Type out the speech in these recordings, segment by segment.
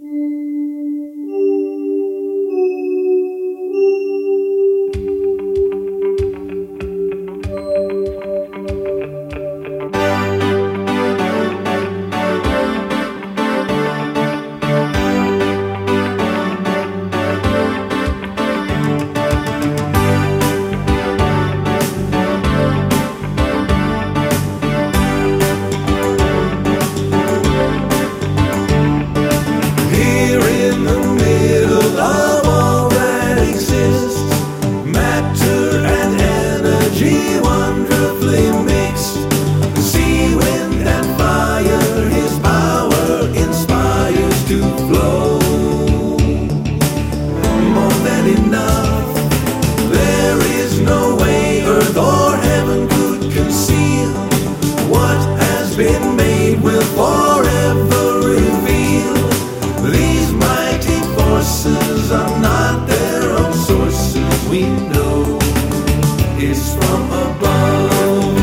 Been made will forever reveal. These mighty forces are not their own sources. We know it's from above.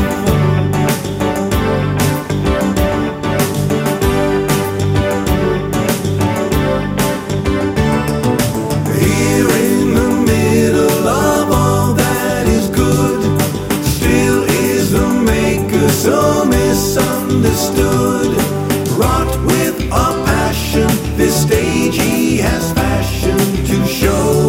Here in the middle of all that is good, still is the Maker so misunderstood. Wrought with a passion, this stage he has fashioned to show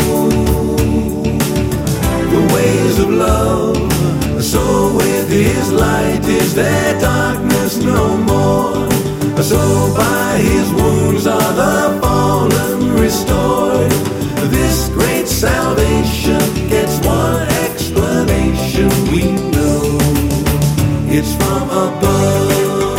the ways of love. So with his light is there darkness no more. So by his wounds are the fallen restored. This great salvation gets one explanation. We know it's from above.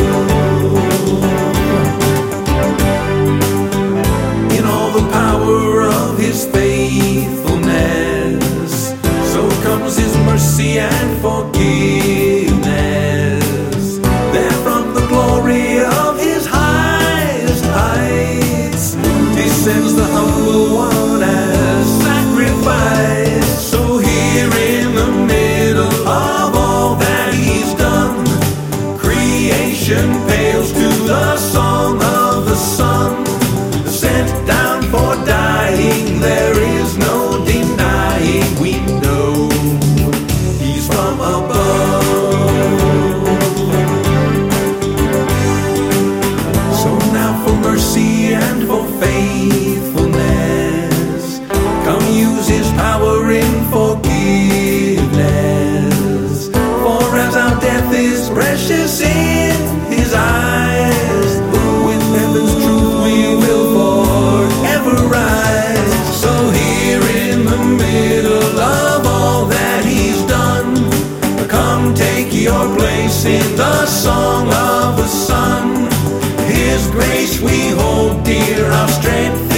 In all the power of his faithfulness, so comes his mercy and forgiveness. There from the glory of his highest heights descends the humble one as sacrifice. So here in the middle of all that he's done, creation pales to the song of the Son. Sent down for dying, there is no denying. We know he's from above. So now for mercy and for faithfulness, come use his power in forgiveness. For as our death is precious in his eyes, with heaven's truth we will forever rise. So here in the middle of all that he's done, come take your place in the song of the Son. His grace we hold dear, our strength